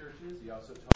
churches. He also taught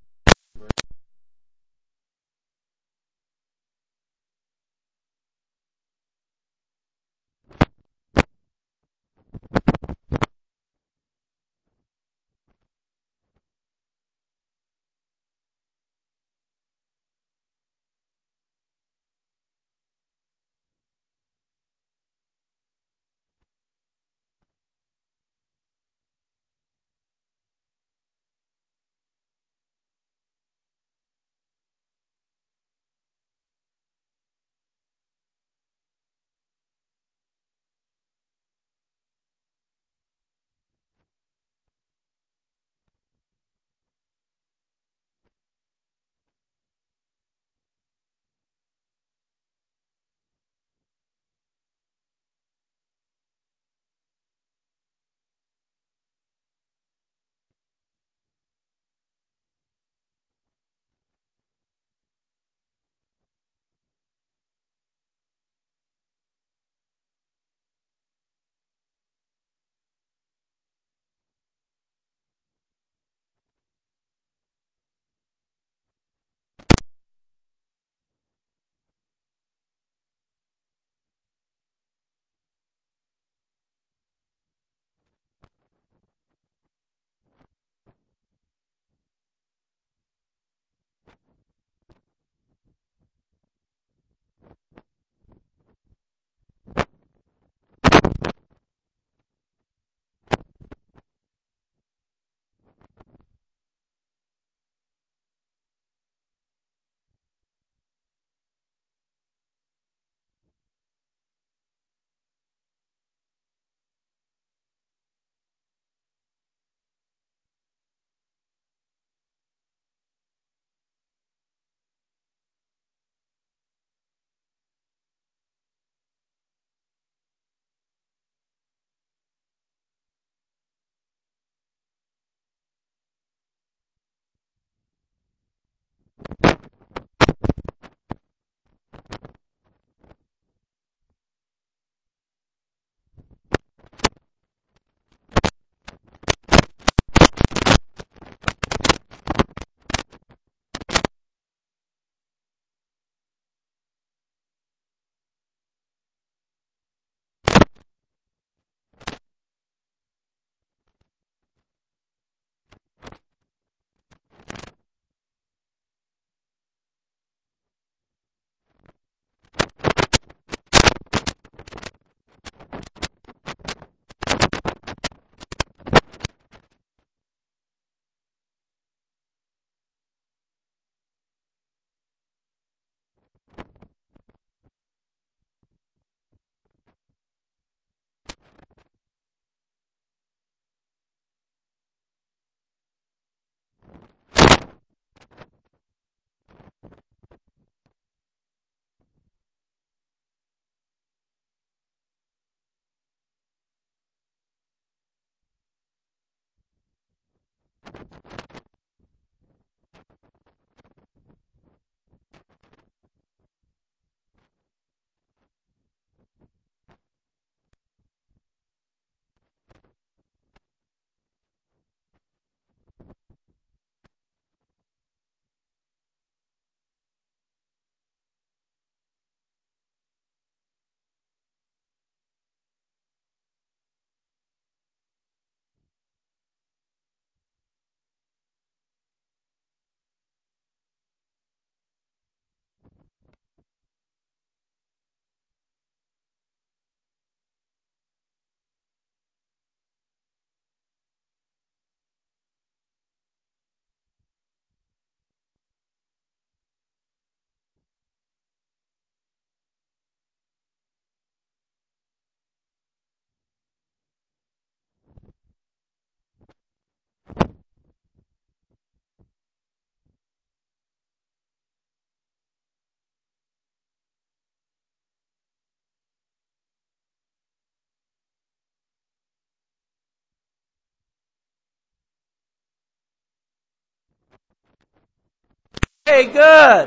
Hey, good.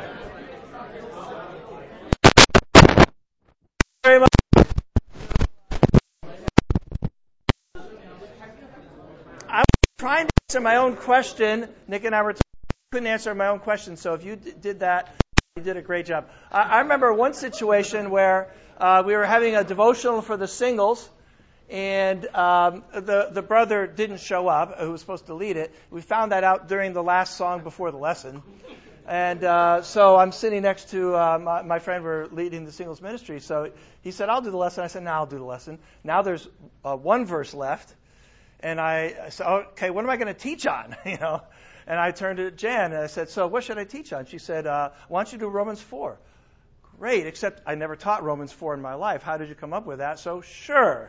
Very much. I was trying to answer my own question. Nick and I couldn't answer my own question, so if you did that, you did a great job. I remember one situation where we were having a devotional for the singles, and the brother didn't show up who was supposed to lead it. We found that out during the last song before the lesson. And so I'm sitting next to my friend. We're leading the singles ministry. So he said, I'll do the lesson. I said, no, I'll do the lesson. Now there's one verse left. And I said, okay, what am I going to teach on? And I turned to Jan and I said, so what should I teach on? She said, why don't you do Romans 4? Great, except I never taught Romans 4 in my life. How did you come up with that? So sure.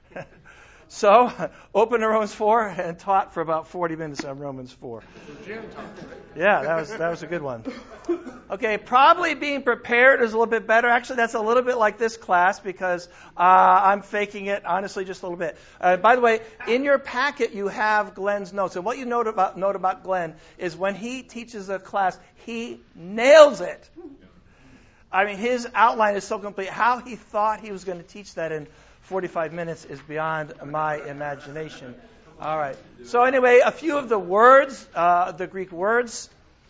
So opened to Romans 4 and taught for about 40 minutes on Romans 4. Yeah, that was a good one. Okay, probably being prepared is a little bit better. Actually, that's a little bit like this class because I'm faking it, honestly, just a little bit. By the way, in your packet you have Glenn's notes. And what you note about Glenn is when he teaches a class, he nails it. I mean, his outline is so complete. How he thought he was going to teach that in 45 minutes is beyond my imagination. All right. So anyway, a few of the words, the Greek words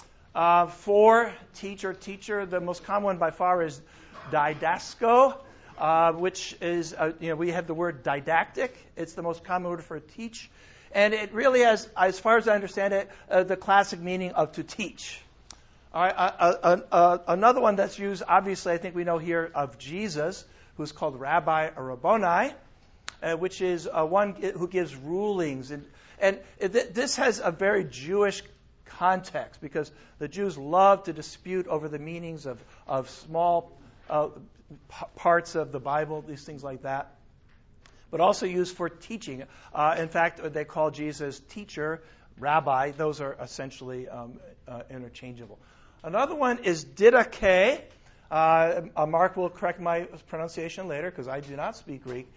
for teacher. The most common one by far is didasko, which is, we have the word didactic. It's the most common word for teach. And it really has, as far as I understand it, the classic meaning of to teach. All right. Another one that's used, obviously, I think we know here of Jesus, who's called Rabbi or Rabboni, which is one who gives rulings. And this has a very Jewish context because the Jews love to dispute over the meanings of small parts of the Bible, these things like that, but also used for teaching. In fact, they call Jesus teacher, rabbi. Those are essentially interchangeable. Another one is didache. Mark will correct my pronunciation later because I do not speak Greek.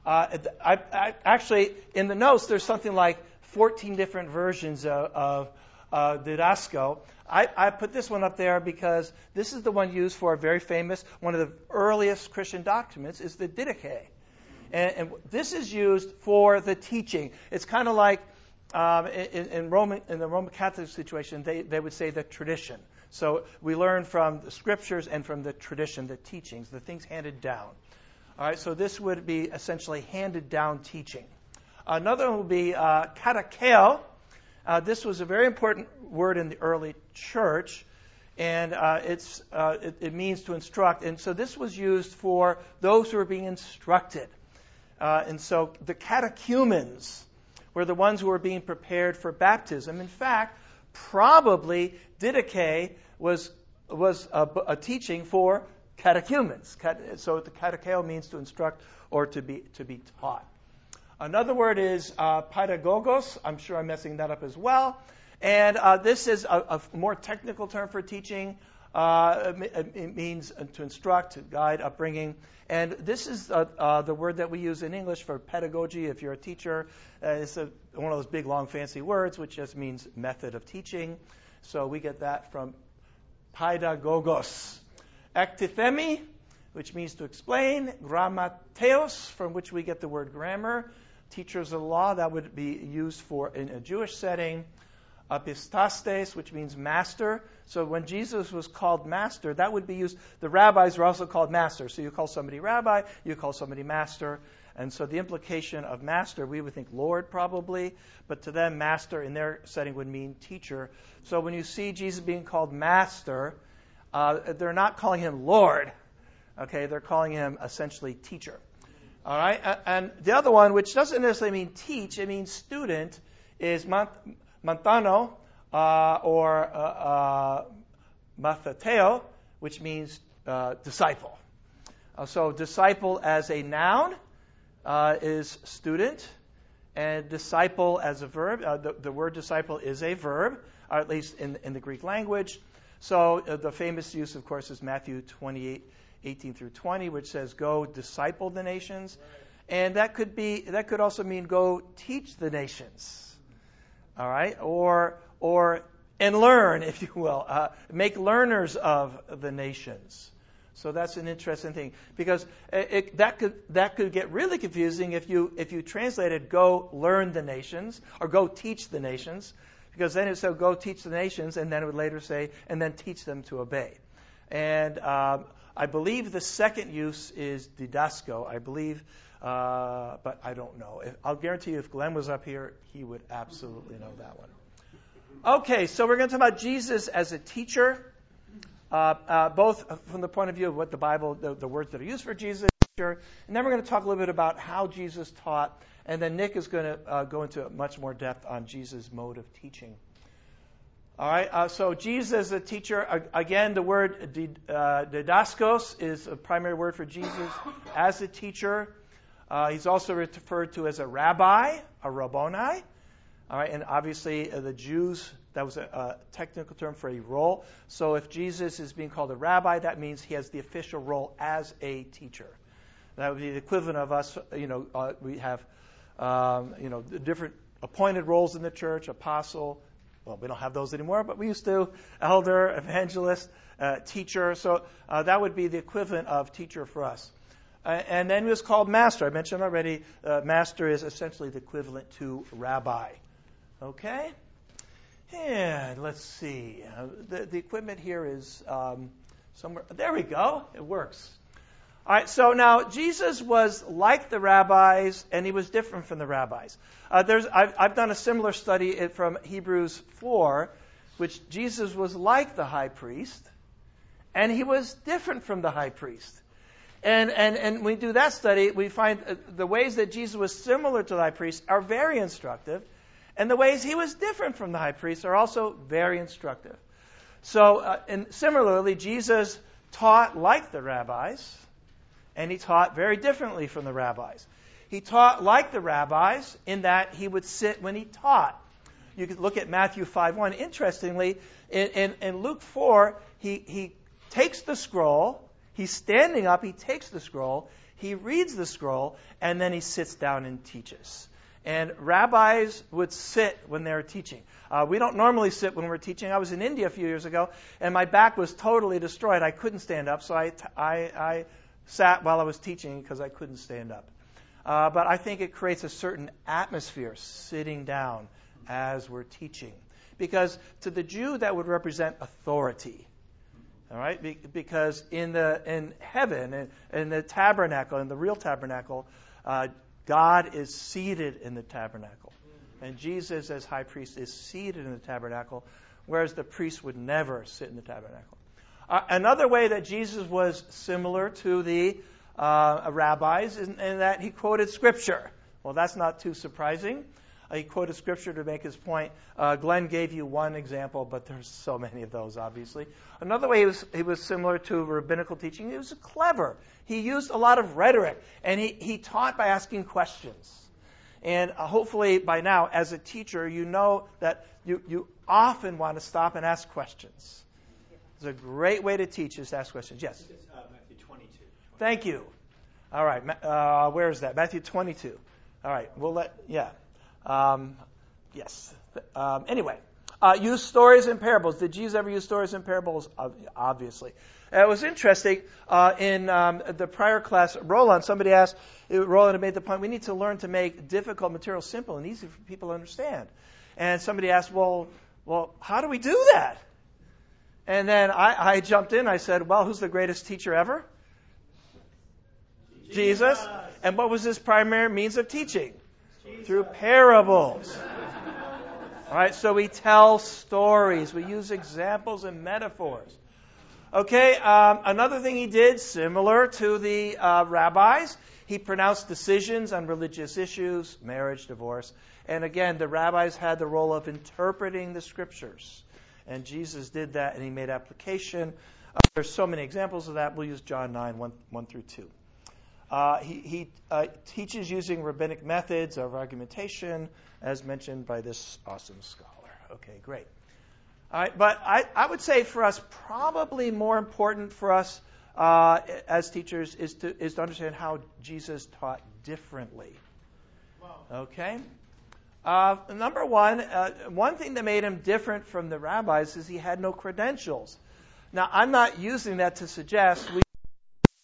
I actually, in the notes, there's something like 14 different versions of didasko. I put this one up there because this is the one used for a very famous, one of the earliest Christian documents is the didache. And this is used for the teaching. It's kind of like in the Roman Catholic situation, they would say the tradition. So we learn from the scriptures and from the tradition, the teachings, the things handed down. All right, so this would be essentially handed down teaching. Another one would be katakeo. This was a very important word in the early church, and it means to instruct. And so this was used for those who were being instructed. And so the catechumens were the ones who were being prepared for baptism. In fact, probably didache was a teaching for catechumens. So the katecheo means to instruct or to be taught. Another word is pedagogos. I'm sure I'm messing that up as well. And this is a more technical term for teaching. It means to instruct, to guide, upbringing. And this is the word that we use in English for pedagogy. If you're a teacher, it's one of those big, long, fancy words, which just means method of teaching. So we get that from pedagogos. Ektithemi, which means to explain. Grammateos, from which we get the word grammar. Teachers of the law, that would be used for in a Jewish setting. Epistastes, which means master. So when Jesus was called master, that would be used. The rabbis were also called master. So you call somebody rabbi, you call somebody master. And so the implication of master, we would think Lord probably, but to them, master in their setting would mean teacher. So when you see Jesus being called master, they're not calling him Lord. Okay, they're calling him essentially teacher. All right, and the other one, which doesn't necessarily mean teach, it means student, is Mantano or mathateo, which means disciple. So disciple as a noun is student, and disciple as a verb. The word disciple is a verb, or at least in the Greek language. So the famous use, of course, is Matthew 28:18 through 20, which says, "Go disciple the nations," and that could also mean go teach the nations. All right, or and learn, if you will, make learners of the nations. So that's an interesting thing, because that could get really confusing if you translated "go learn the nations" or "go teach the nations," because then it said "go teach the nations," and then it would later say "and then teach them to obey." And I believe the second use is didasko. I believe, but I don't know. I'll guarantee you, if Glenn was up here, he would absolutely know that one. Okay, so we're going to talk about Jesus as a teacher. Both from the point of view of what the Bible, the words that are used for Jesus, and then we're going to talk a little bit about how Jesus taught, and then Nick is going to go into much more depth on Jesus' mode of teaching. All right, so Jesus as a teacher, again, the word didaskos is a primary word for Jesus as a teacher. He's also referred to as a rabbi, a rabboni. All right, and obviously the Jews, that was a technical term for a role. So if Jesus is being called a rabbi, that means he has the official role as a teacher. That would be the equivalent of us. We have the different appointed roles in the church: apostle. Well, we don't have those anymore, but we used to. Elder, evangelist, teacher. So that would be the equivalent of teacher for us. And then he was called master. I mentioned already, master is essentially the equivalent to rabbi. Okay? And let's see. The equipment here is somewhere. There we go. It works. All right, so now Jesus was like the rabbis, and he was different from the rabbis. I've done a similar study from Hebrews 4, which Jesus was like the high priest, and he was different from the high priest. And when we do that study, we find the ways that Jesus was similar to the high priest are very instructive, and the ways he was different from the high priest are also very instructive. So, and similarly, Jesus taught like the rabbis, and he taught very differently from the rabbis. He taught like the rabbis in that he would sit when he taught. You could look at Matthew 5:1. Interestingly, in Luke 4, he takes the scroll, he's standing up, he takes the scroll, he reads the scroll, and then he sits down and teaches. And rabbis would sit when they were teaching. We don't normally sit when we're teaching. I was in India a few years ago, and my back was totally destroyed. I couldn't stand up, so I sat while I was teaching because I couldn't stand up. But I think it creates a certain atmosphere sitting down as we're teaching. Because to the Jew, that would represent authority. All right? Because in heaven, in the tabernacle, in the real tabernacle, God is seated in the tabernacle. And Jesus, as high priest, is seated in the tabernacle, whereas the priest would never sit in the tabernacle. Another way that Jesus was similar to the rabbis is in that he quoted Scripture. Well, that's not too surprising. He quoted Scripture to make his point. Glenn gave you one example, but there's so many of those, obviously. Another way he was similar to rabbinical teaching. He was clever. He used a lot of rhetoric, and he taught by asking questions. And hopefully by now, as a teacher, you know that you often want to stop and ask questions. It's a great way to teach is to ask questions. Yes? Matthew 22. Thank you. All right. Where is that? Matthew 22. All right. Yes. Anyway, use stories and parables. Did Jesus ever use stories and parables? Obviously. It was interesting. In the prior class, Roland had made the point, we need to learn to make difficult material simple and easy for people to understand. And somebody asked, well, how do we do that? And then I jumped in. I said, well, who's the greatest teacher ever? Jesus. And what was his primary means of teaching? Through parables. All right, so we tell stories. We use examples and metaphors. Okay, another thing he did, similar to the rabbis, he pronounced decisions on religious issues, marriage, divorce. And again, the rabbis had the role of interpreting the Scriptures. And Jesus did that, and he made application. There's so many examples of that. We'll use John 9, 1 through 2. He teaches using rabbinic methods of argumentation, as mentioned by this awesome scholar. Okay, great. All right, but I would say for us, probably more important for us as teachers is to understand how Jesus taught differently. Okay? Number one thing that made him different from the rabbis is he had no credentials. Now, I'm not using that to suggest we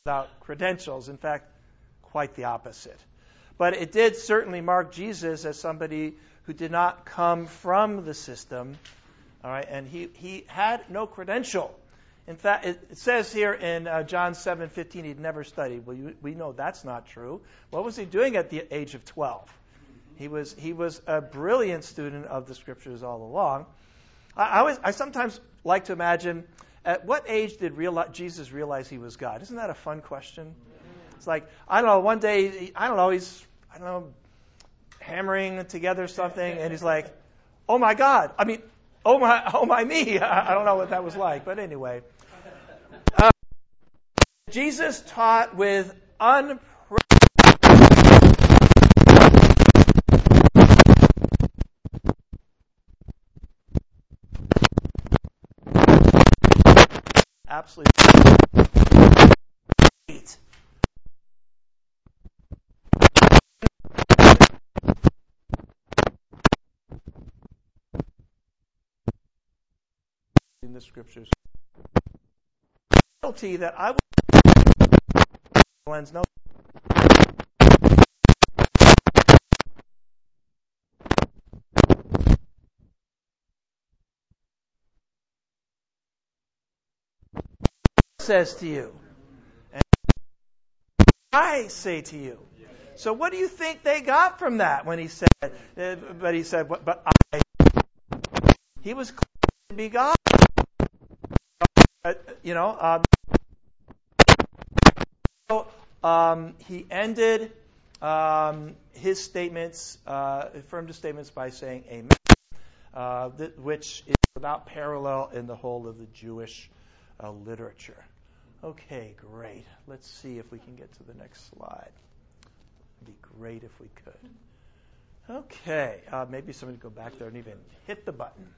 without credentials. In fact, quite the opposite. But it did certainly mark Jesus as somebody who did not come from the system. All right, and he had no credential. In fact, it says here in John 7:15 he'd never studied. Well, we know that's not true. What was he doing at the age of 12? He was a brilliant student of the Scriptures all along. I sometimes like to imagine, at what age did Jesus realize he was God? Isn't that a fun question? It's like, I don't know, one day, he's hammering together something, and he's like, oh my God. I mean, oh my me. I don't know what that was like, but anyway. Jesus taught with absolutely great. In the Scriptures, that I would no. Says to you, and I say to you. So what do you think they got from that when he said? But I. He was claiming to be God. He ended his statements, affirmed his statements by saying amen, which is without parallel in the whole of the Jewish literature. Okay, great. Let's see if we can get to the next slide. It'd be great if we could. Okay, maybe somebody go back there and even hit the button.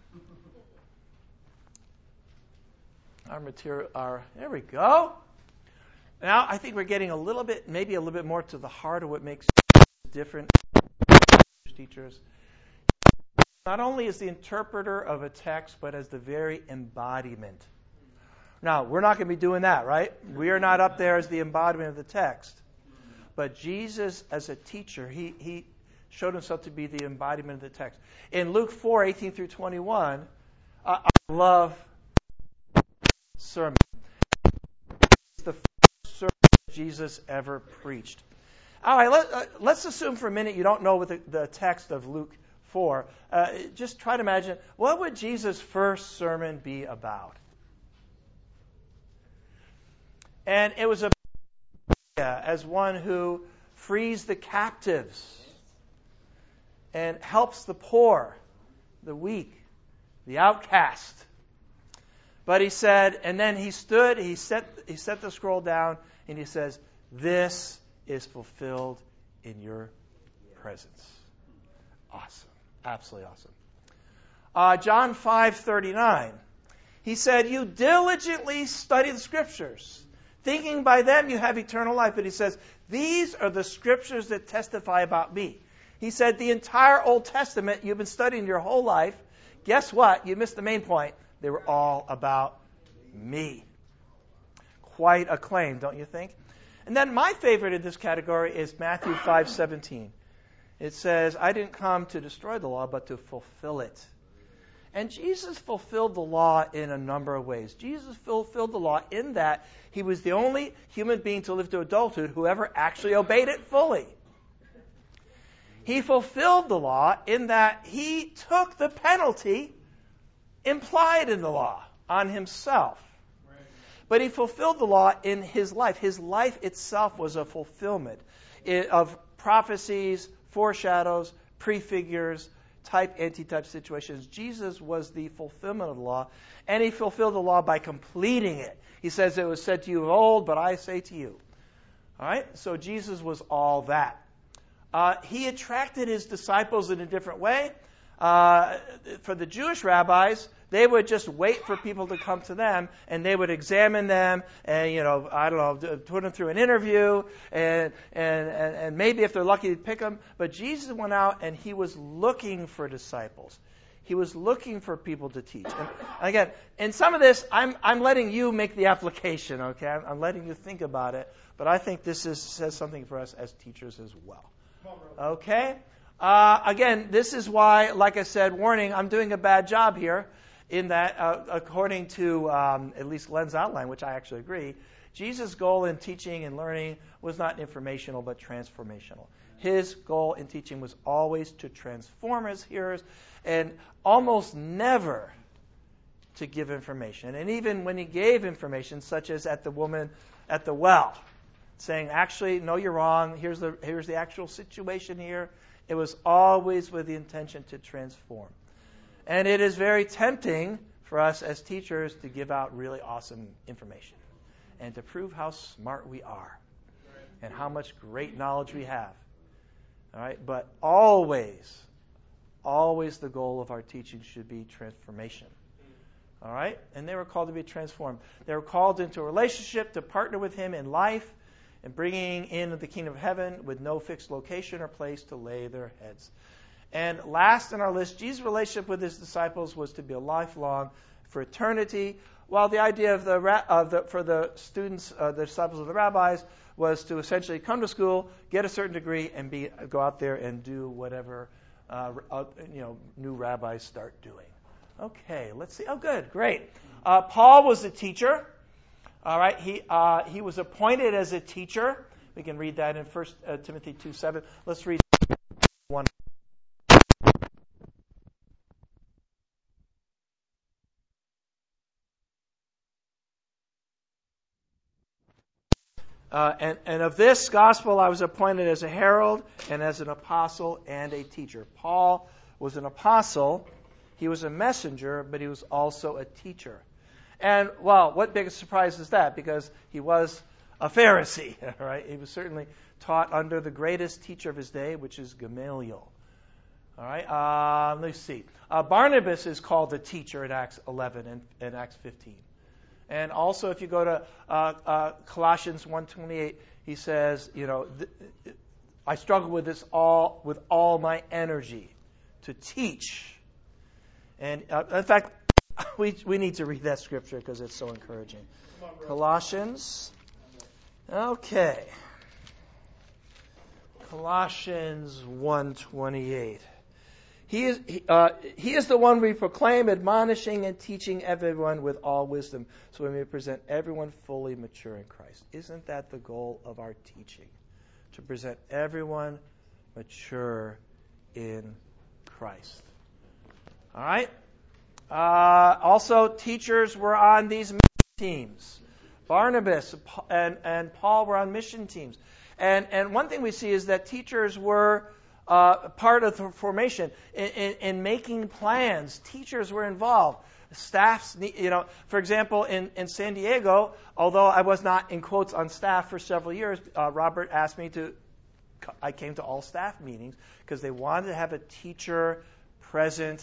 There we go. Now I think we're getting maybe a little bit more to the heart of what makes different teachers. Not only as the interpreter of a text, but as the very embodiment. Now, we're not going to be doing that, right? We are not up there as the embodiment of the text. But Jesus, as a teacher, he showed himself to be the embodiment of the text. In Luke 4:18 through 21, I love sermon. It's the first sermon Jesus ever preached. All right, let's assume for a minute you don't know what the text of Luke 4. Just try to imagine, what would Jesus' first sermon be about? And it was as one who frees the captives and helps the poor, the weak, the outcast. But he said, and then he stood, he set the scroll down, and he says, "This is fulfilled in your presence." Awesome. Absolutely awesome. John 5:39. He said, "You diligently study the Scriptures, thinking by them you have eternal life." But he says, "These are the Scriptures that testify about me." He said, the entire Old Testament you've been studying your whole life, guess what? You missed the main point. They were all about me. Quite a claim, don't you think? And then my favorite in this category is Matthew 5:17. It says, "I didn't come to destroy the law, but to fulfill it." And Jesus fulfilled the law in a number of ways. Jesus fulfilled the law in that he was the only human being to live to adulthood who ever actually obeyed it fully. He fulfilled the law in that he took the penalty implied in the law on himself. But he fulfilled the law in his life. His life itself was a fulfillment of prophecies, foreshadows, prefigures, type, antitype situations. Jesus was the fulfillment of the law, and he fulfilled the law by completing it. He says, "It was said to you of old, but I say to you." All right? So Jesus was all that. He attracted his disciples in a different way. For the Jewish rabbis, they would just wait for people to come to them, and they would examine them, and put them through an interview, and maybe if they're lucky, they'd pick them. But Jesus went out, and he was looking for disciples. He was looking for people to teach. And again, in some of this, I'm letting you make the application, okay? I'm letting you think about it. But I think this says something for us as teachers as well. Okay? Again, this is why, like I said, warning, I'm doing a bad job here in that, according to at least Glenn's outline, which I actually agree, Jesus' goal in teaching and learning was not informational but transformational. His goal in teaching was always to transform his hearers and almost never to give information. And even when he gave information, such as at the woman at the well, saying, actually, no, you're wrong, here's the actual situation here, it was always with the intention to transform. And it is very tempting for us as teachers to give out really awesome information and to prove how smart we are and how much great knowledge we have. All right, but always the goal of our teaching should be transformation. All right, and they were called to be transformed. They were called into a relationship to partner with him in life and bringing in the kingdom of heaven with no fixed location or place to lay their heads. And last in our list, Jesus' relationship with his disciples was to be a lifelong, for eternity, while the idea of for the students, the disciples of the rabbis, was to essentially come to school, get a certain degree, and go out there and do whatever new rabbis start doing. Okay, let's see. Oh, good, great. Paul was the teacher. All right, he was appointed as a teacher. We can read that in 1 Timothy 2:7. Let's read 1. And of this gospel I was appointed as a herald and as an apostle and a teacher. Paul was an apostle, he was a messenger, but he was also a teacher. And, well, what big a surprise is that? Because he was a Pharisee, right? He was certainly taught under the greatest teacher of his day, which is Gamaliel. All right, let's see. Barnabas is called the teacher in Acts 11 and Acts 15. And also, if you go to Colossians 1:28, he says, I struggle with this with all my energy to teach. And in fact, we need to read that scripture because it's so encouraging. Colossians. Okay. Colossians 1:28. He is the one we proclaim, admonishing and teaching everyone with all wisdom, so we may present everyone fully mature in Christ. Isn't that the goal of our teaching? To present everyone mature in Christ. All right? Also, teachers were on these mission teams. Barnabas and Paul were on mission teams. And one thing we see is that teachers were part of the formation. In making plans, teachers were involved. Staffs, for example, in San Diego, although I was not, in quotes, on staff for several years, Robert asked me I came to all staff meetings because they wanted to have a teacher present,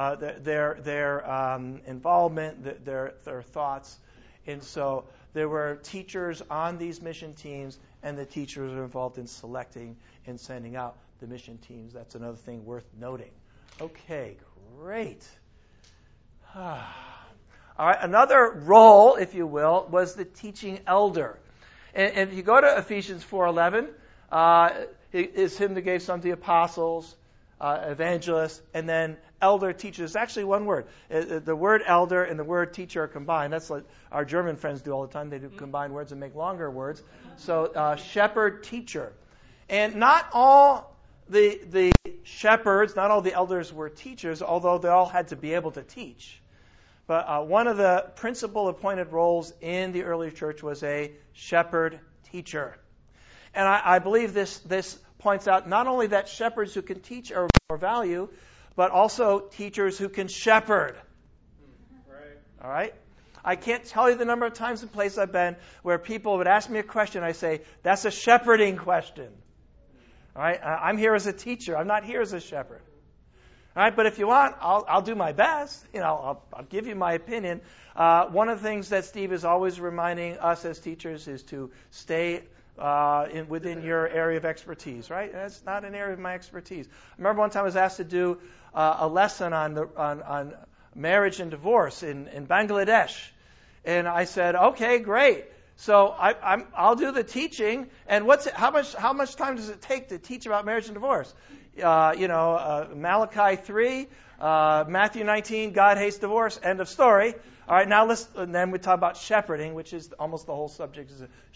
their involvement, their thoughts. And so there were teachers on these mission teams, and the teachers were involved in selecting and sending out the mission teams. That's another thing worth noting. Okay, great. All right, another role, if you will, was the teaching elder. And if you go to Ephesians 4:11, it's him that gave some to the apostles, evangelists, and then elder teachers. It's actually one word. The word elder and the word teacher are combined. That's like our German friends do all the time. They do combine words and make longer words. So shepherd, teacher. And not all the shepherds, not all the elders were teachers, although they all had to be able to teach. But one of the principal appointed roles in the early church was a shepherd teacher. And I believe this points out not only that shepherds who can teach are of value, but also teachers who can shepherd. Right. All right? I can't tell you the number of times and places I've been where people would ask me a question. I say, that's a shepherding question. All right? I'm here as a teacher. I'm not here as a shepherd. All right? But if you want, I'll do my best. I'll give you my opinion. One of the things that Steve is always reminding us as teachers is to stay within your area of expertise, right? That's not an area of my expertise. I remember one time I was asked to do a lesson on marriage and divorce in Bangladesh, and I said, okay, great. So I'll do the teaching, and how much time does it take to teach about marriage and divorce? Malachi 3, Matthew 19, God hates divorce, end of story. All right, now and then we talk about shepherding, which is almost the whole subject.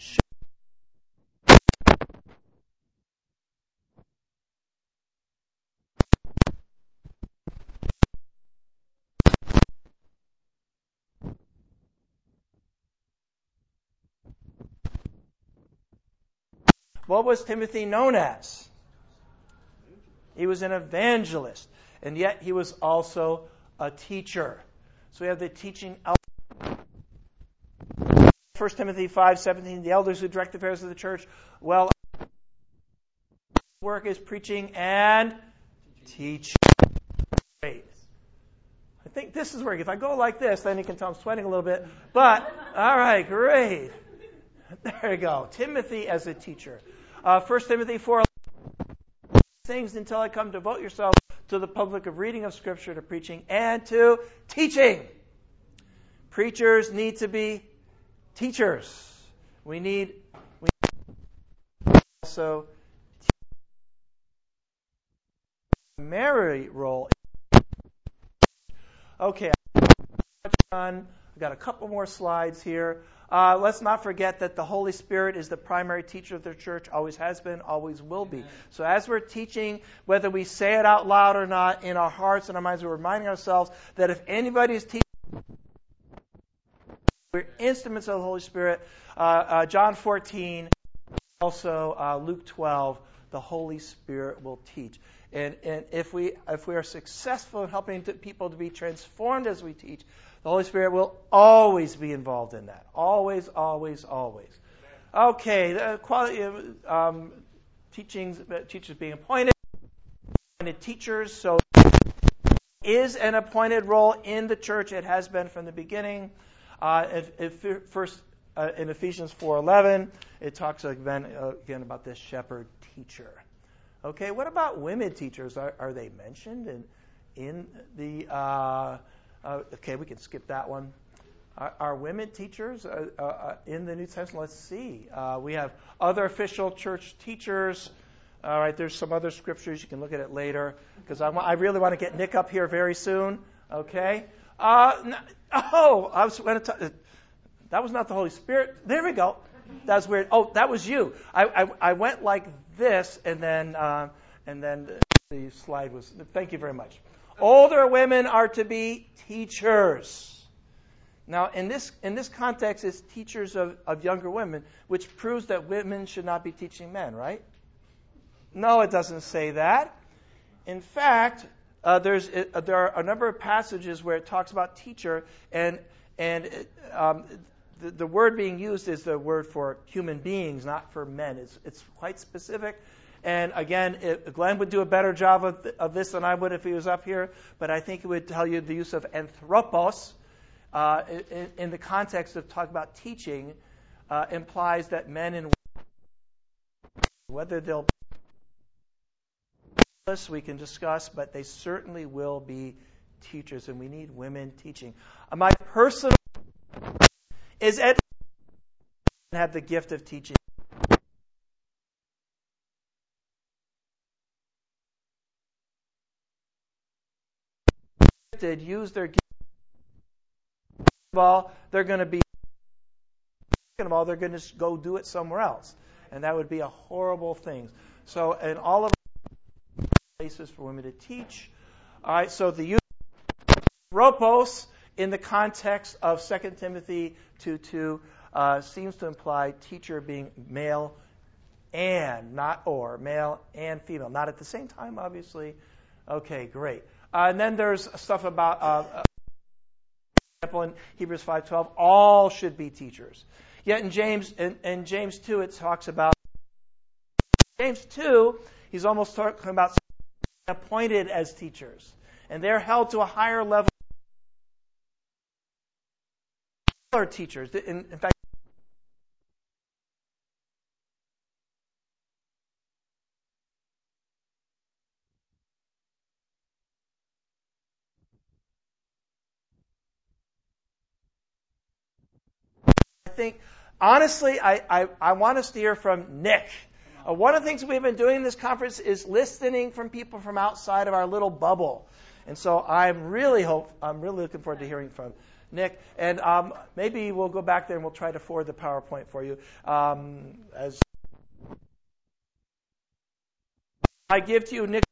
What was Timothy known as? He was an evangelist, and yet he was also a teacher. So we have the teaching. 1 Timothy 5:17, the elders who direct the affairs of the church, work is preaching and teaching. Great. I think this is working. If I go like this, then you can tell I'm sweating a little bit. But, all right, great. There you go. Timothy as a teacher. 1 Timothy 4, things until I come, devote yourself to the public of reading of Scripture, to preaching, and to teaching. Preachers need to be teachers. We need also primary role. Okay, I've got a couple more slides here. Let's not forget that the Holy Spirit is the primary teacher of the church, always has been, always will be. So as we're teaching, whether we say it out loud or not, in our hearts and our minds, we're reminding ourselves that if anybody is teaching, we're instruments of the Holy Spirit. John 14, also Luke 12, the Holy Spirit will teach. And if we are successful in helping people to be transformed as we teach, the Holy Spirit will always be involved in that. Always, always, always. Okay, the quality of teachers being appointed teachers. So is an appointed role in the church. It has been from the beginning. First, in Ephesians 4:11, it talks again about this shepherd teacher. Okay, what about women teachers? Are they mentioned in the? Okay, we can skip that one. Are women teachers in the New Testament? Let's see. We have other official church teachers. All right, there's some other scriptures. You can look at it later because I really want to get Nick up here very soon. Okay. I was going to. That was not the Holy Spirit. There we go. That was weird. Oh, that was you. I went like this, and then the slide was. Thank you very much. Older women are to be teachers. Now, in this context, it's teachers of younger women, which proves that women should not be teaching men, right? No, it doesn't say that. In fact, there are a number of passages where it talks about teacher, and the word being used is the word for human beings, not for men. It's quite specific. And again, Glenn would do a better job of this than I would if he was up here, but I think it would tell you the use of anthropos in the context of talking about teaching implies that men and women, whether they'll be we can discuss, but they certainly will be teachers, and we need women teaching. My personal is have the gift of teaching. Use their gift. First of all, they're going to be. Second of all, they're going to go do it somewhere else, and that would be a horrible thing. So, in all of places for women to teach. All right. So the use of ropos in the context of 2 Timothy 2:2 seems to imply teacher being male and not or male and female, not at the same time, obviously. Okay, great. And then there's stuff about, example, in Hebrews 5:12, all should be teachers. Yet in James 2, it talks about James 2. He's almost talking about appointed as teachers, and they're held to a higher level. Teachers, in fact, think, honestly, I want us to hear from Nick. One of the things we've been doing in this conference is listening from people from outside of our little bubble. And so I'm really looking forward to hearing from Nick. And maybe we'll go back there and we'll try to forward the PowerPoint for you. As I give to you, Nick.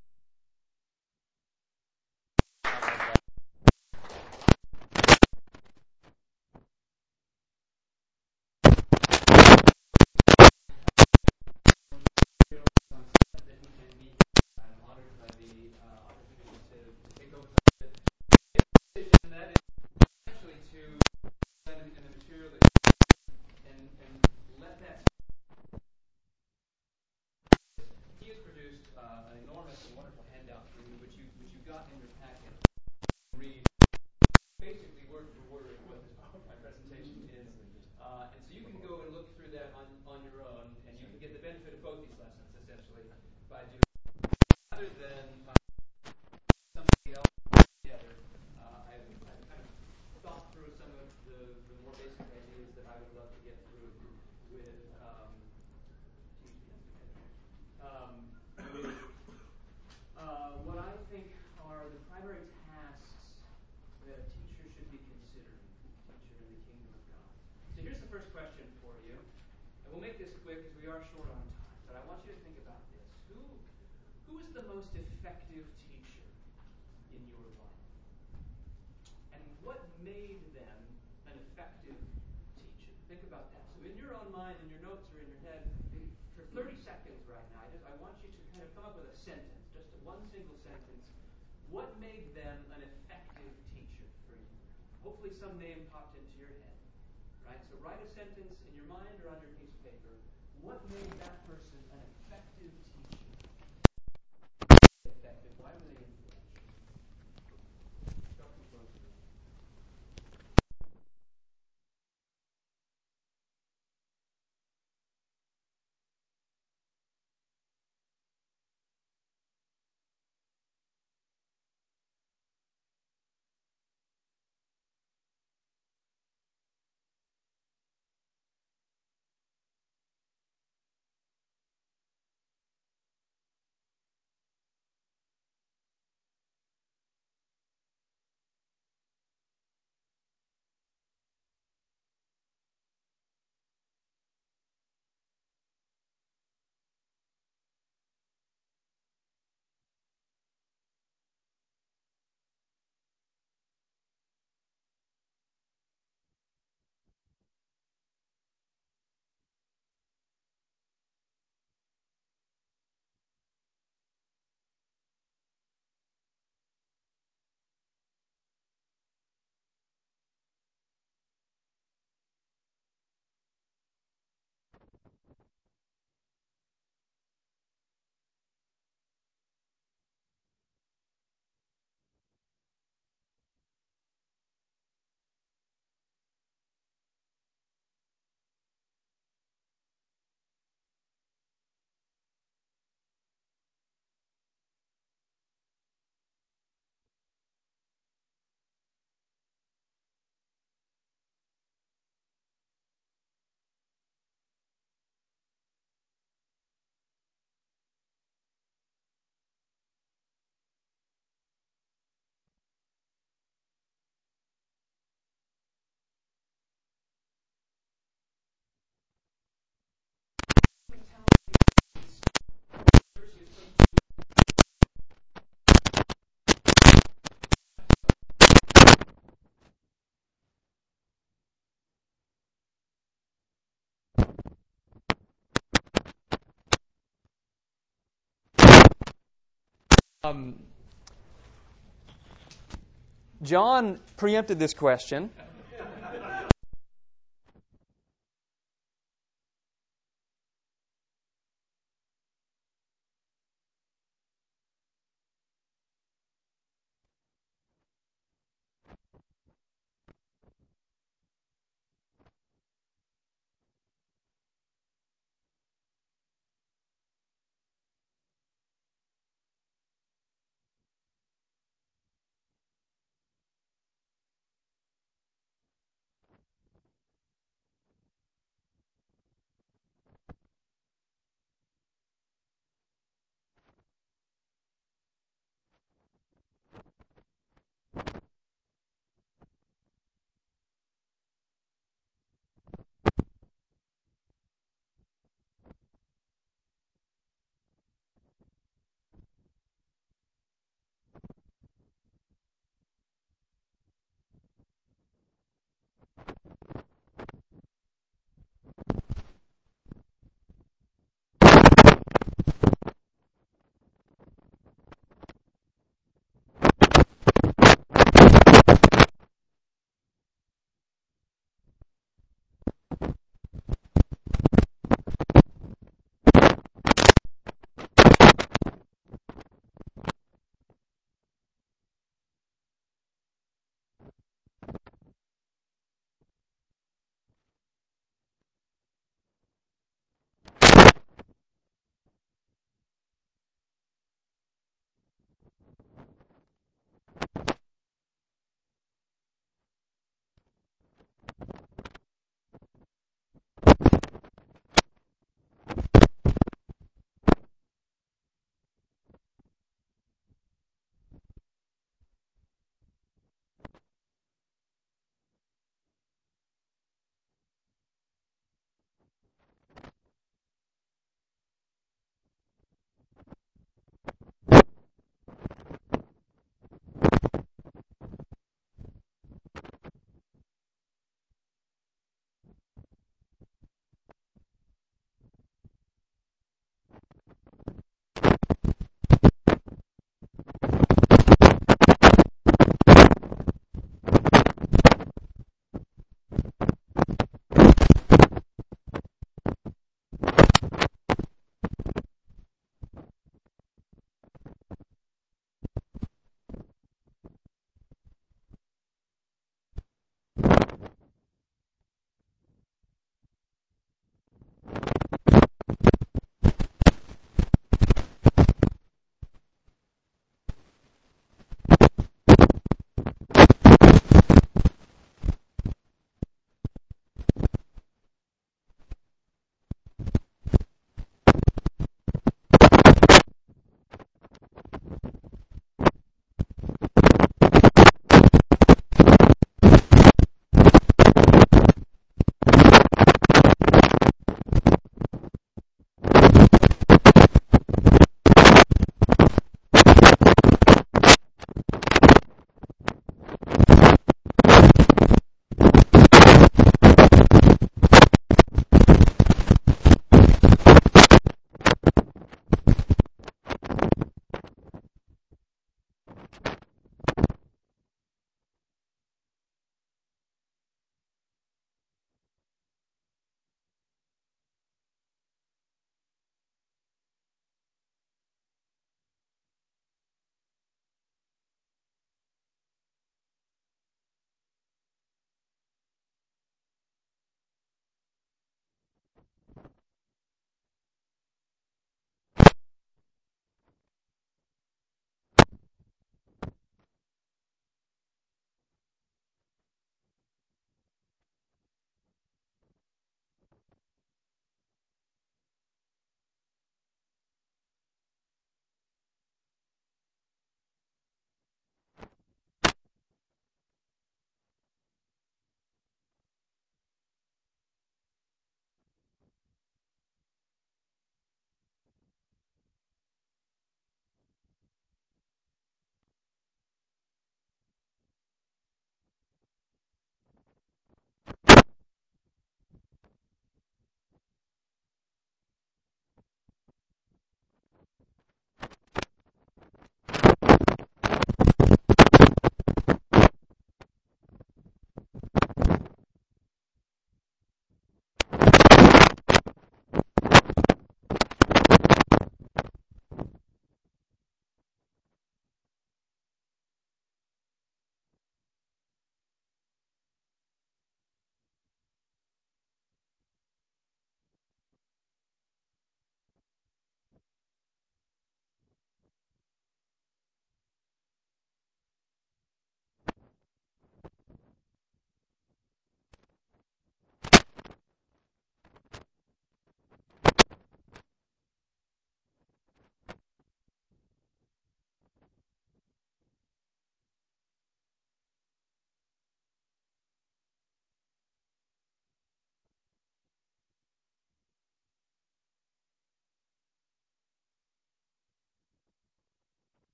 John preempted this question.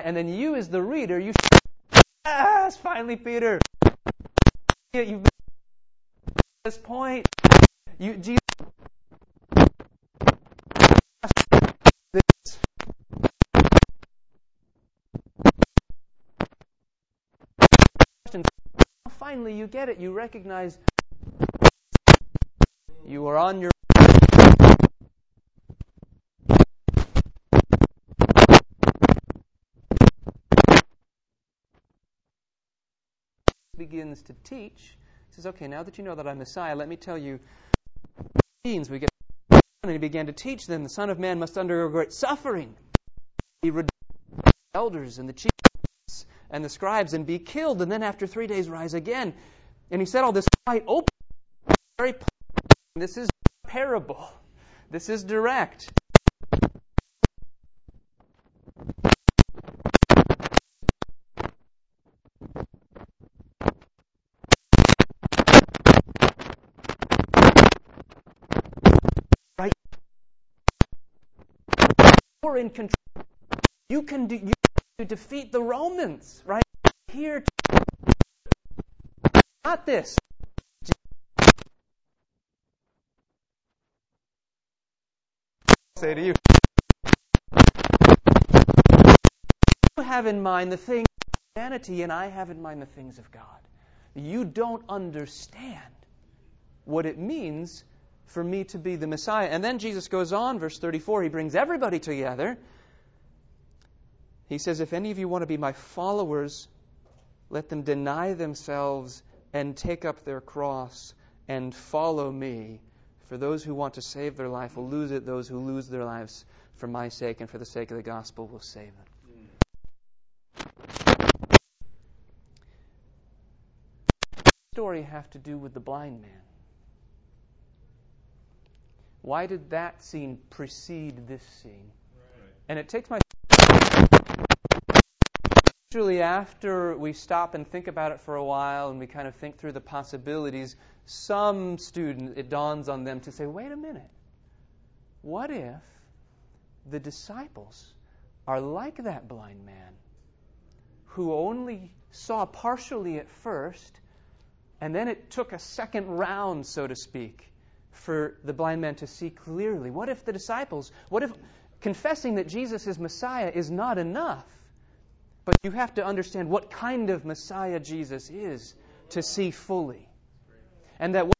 right? And then you as the reader, you say, yes, finally, Peter. You've made this point. Jesus. Finally, you get it. You recognize you are on your begins to teach. He says, okay, now that you know that I'm Messiah, let me tell you what it means. We get and he began to teach them, the Son of Man must undergo great suffering. He redeemed the elders and the chief priests and the scribes and be killed, and then after 3 days rise again. And he said all this quite open, very plain. This is parable. This is direct. Right? You're in control. You can defeat the Romans, right? Here, not this. Say to you, you have in mind the things of humanity, and I have in mind the things of God. You don't understand what it means for me to be the Messiah. And then Jesus goes on, verse 34, he brings everybody together. He says, if any of you want to be my followers, let them deny themselves and take up their cross and follow me. For those who want to save their life will lose it. Those who lose their lives for my sake and for the sake of the gospel will save it. What does the story have to do with the blind man? Why did that scene precede this scene? Right. And it takes my... Usually after we stop and think about it for a while and we kind of think through the possibilities, some student, it dawns on them to say, wait a minute. What if the disciples are like that blind man who only saw partially at first, and then it took a second round, so to speak, for the blind man to see clearly? What if the disciples, what if confessing that Jesus is Messiah is not enough? But you have to understand what kind of Messiah Jesus is to see fully. And that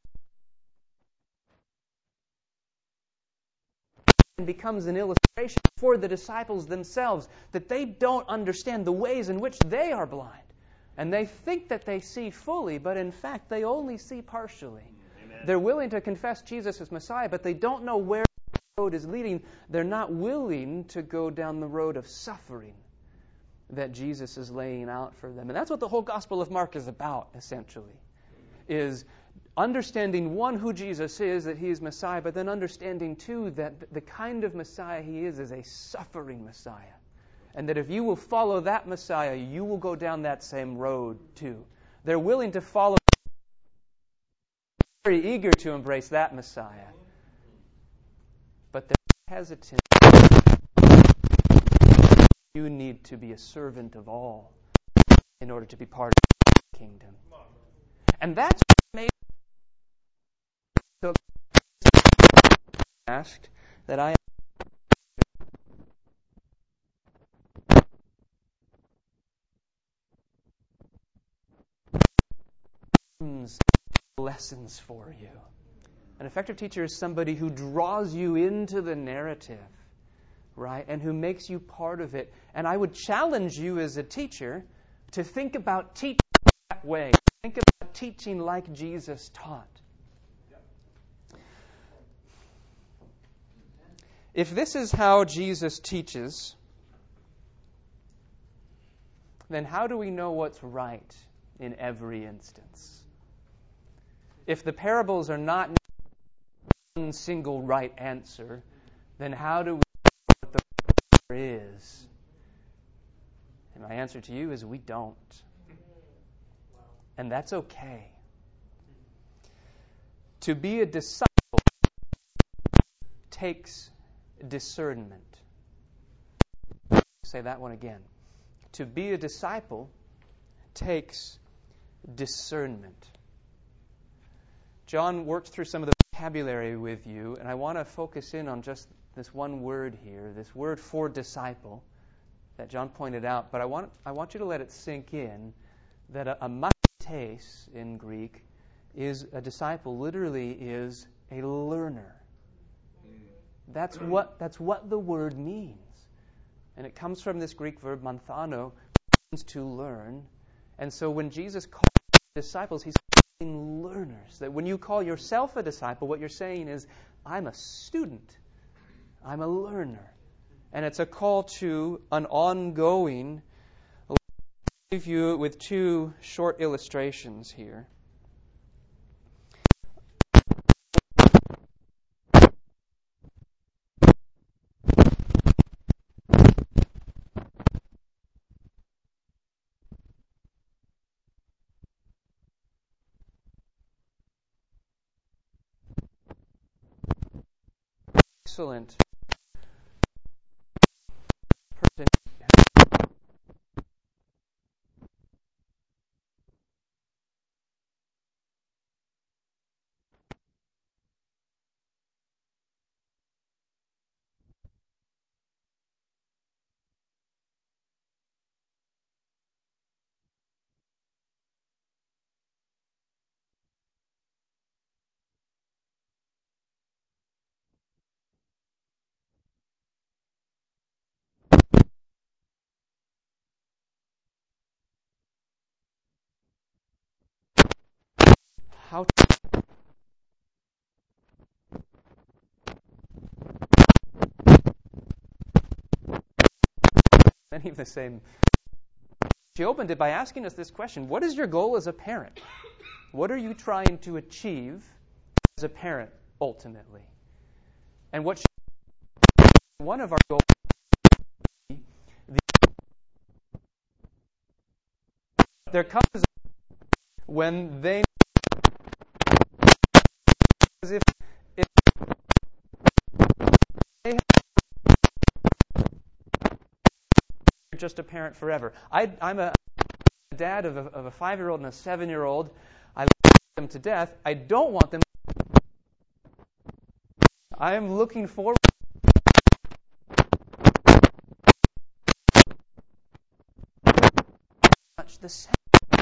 becomes an illustration for the disciples themselves, that they don't understand the ways in which they are blind. And they think that they see fully, but in fact they only see partially. Amen. They're willing to confess Jesus as Messiah, but they don't know where the road is leading. They're not willing to go down the road of suffering that Jesus is laying out for them. And that's what the whole Gospel of Mark is about, essentially, is understanding, one, who Jesus is, that he is Messiah, but then understanding, two, that the kind of Messiah he is a suffering Messiah. And that if you will follow that Messiah, you will go down that same road, too. They're willing to follow, very eager to embrace that Messiah. But they're hesitant. You need to be a servant of all in order to be part of the kingdom. And that's what made so asked that I lessons for you. An effective teacher is somebody who draws you into the narrative, right? And who makes you part of it. And I would challenge you as a teacher to think about teaching that way. Think about teaching like Jesus taught. If this is how Jesus teaches, then how do we know what's right in every instance? If the parables are not one single right answer, then how do we know what the answer is? And my answer to you is we don't. And that's okay. To be a disciple takes discernment. Say that one again. to be a disciple takes discernment. John worked through some of the vocabulary with you, and I want to focus in on just this one word here, this word for disciple that John pointed out, but I want you to let it sink in that a mathetes in Greek is a disciple, literally is a learner. That's what the word means. And it comes from this Greek verb manthano, which means to learn. And so when Jesus calls disciples, he's calling learners. That when you call yourself a disciple, what you're saying is, I'm a student. I'm a learner. And it's a call to an ongoing. I'll leave you with two short illustrations here. Excellent person. How many of the same. She opened it by asking us this question: what is your goal as a parent? What are you trying to achieve as a parent ultimately? And what one of our goals there comes when they as if they are just a parent forever. I'm a dad of a 5-year-old and a 7-year-old. I love them to death. I don't want them. I am looking forward much the same.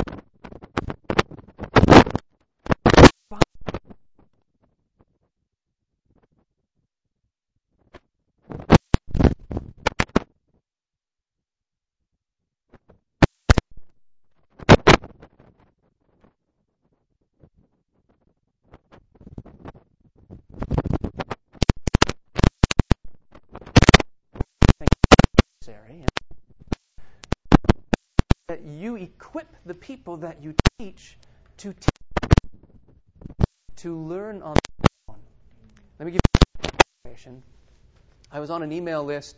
That you equip the people that you teach to learn on their own. Let me give you an illustration. I was on an email list.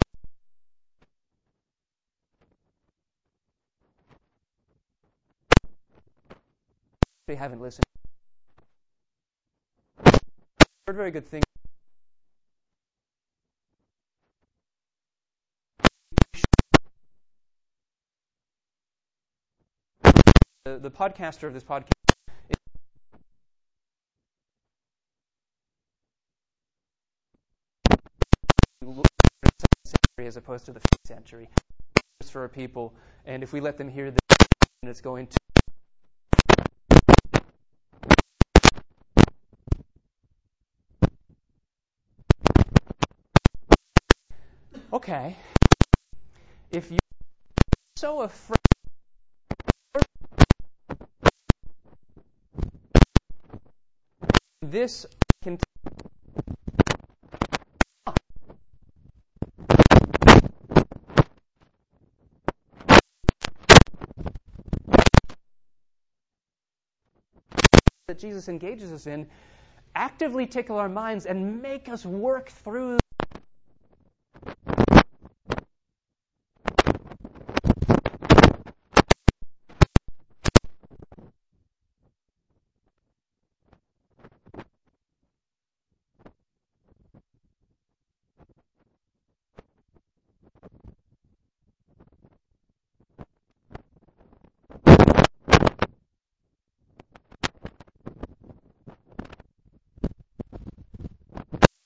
They haven't listened. Heard very good things. The podcaster of this podcast is as opposed to the 5th century for people, and if we let them hear this, it's going to okay. If you're so afraid this can that Jesus engages us in actively tickle our minds and make us work through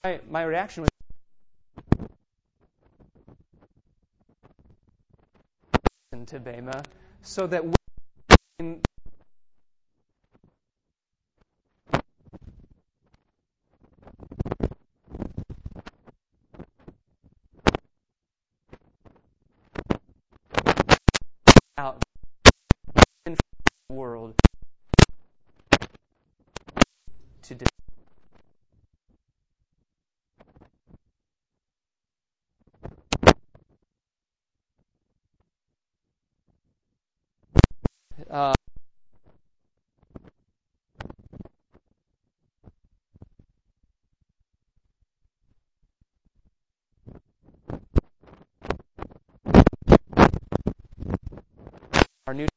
my reaction was to Bema, so that when out in the world to our new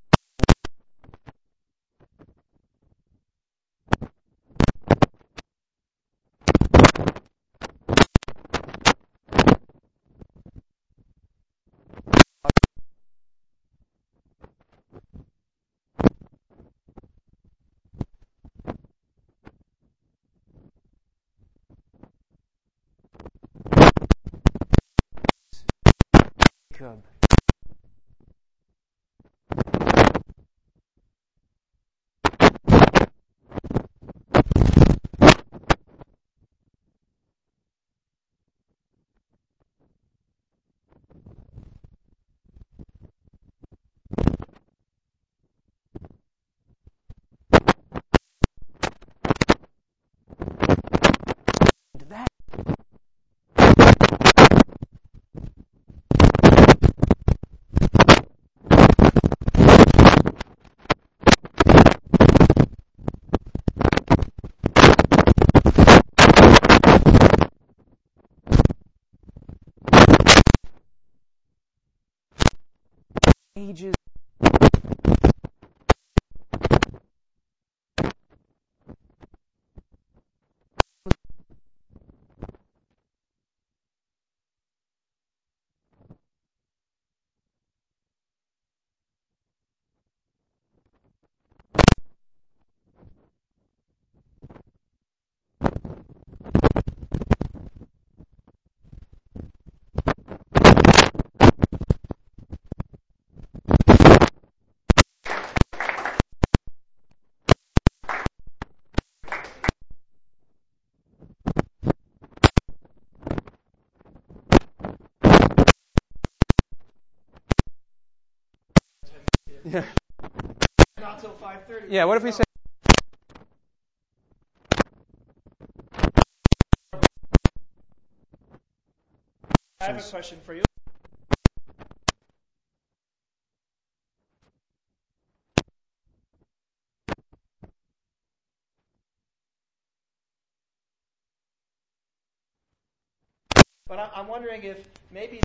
Jacob. That ages yeah. Not till 5:30. Yeah, what if we say I have a question for you. But I'm wondering if maybe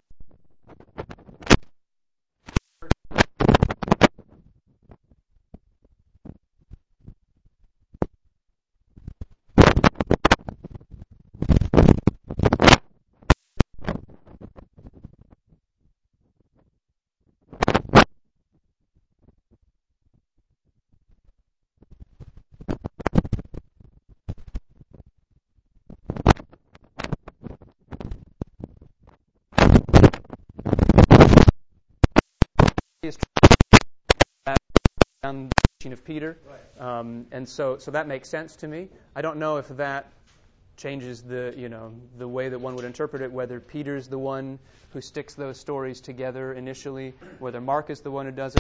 is around the teaching of Peter, and so that makes sense to me. I don't know if that changes the way that one would interpret it, whether Peter's the one who sticks those stories together initially, whether Mark is the one who does it.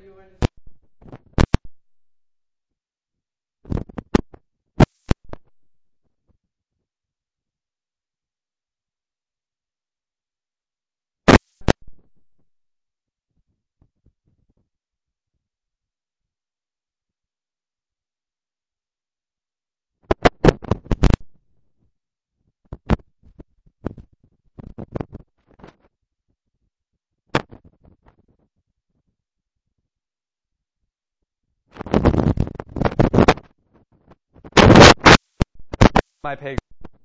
My pay.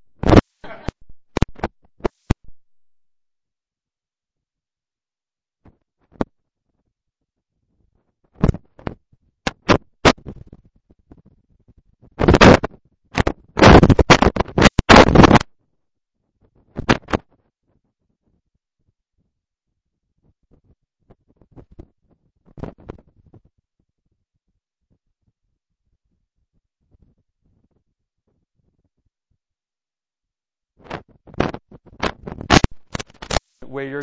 Where you're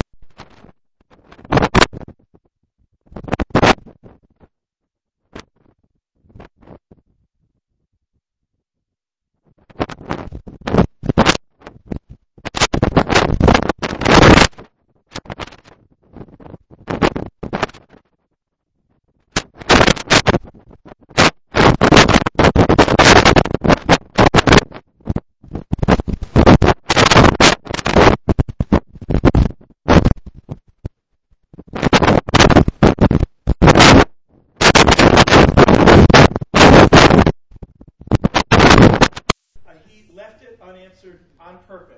He left it unanswered on purpose.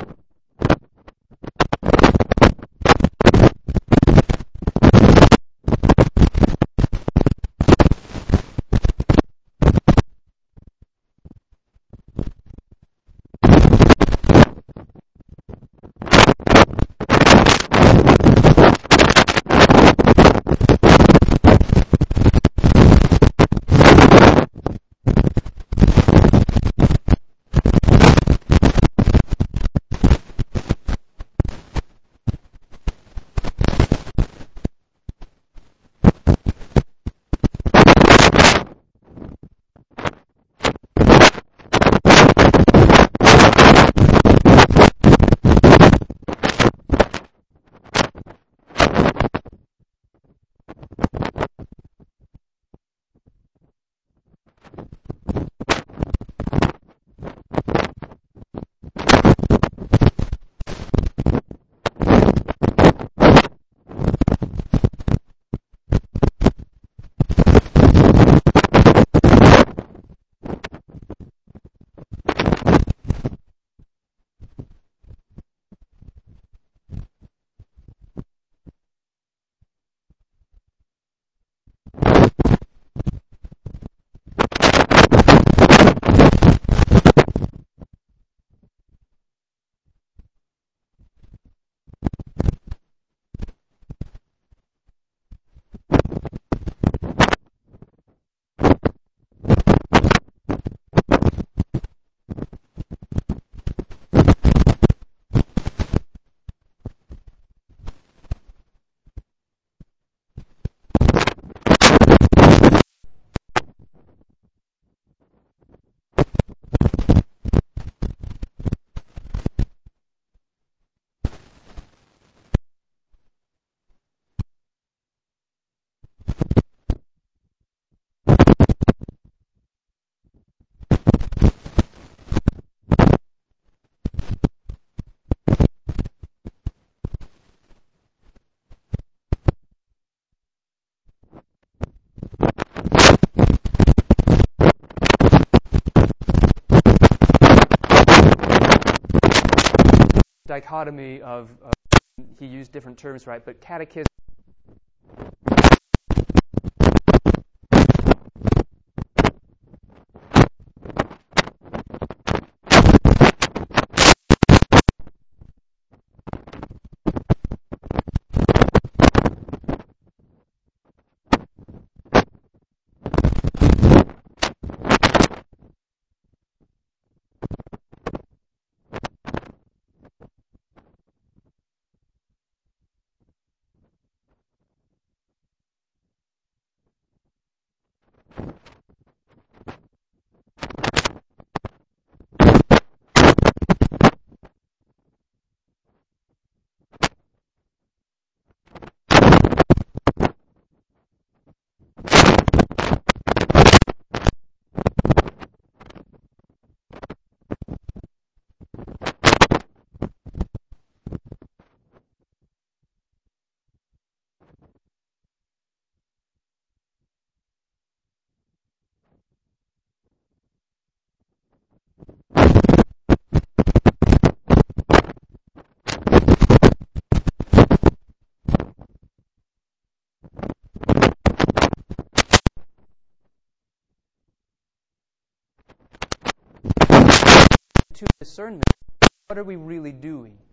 Dichotomy of he used different terms, right? But catechism. To discernment, what are we really doing?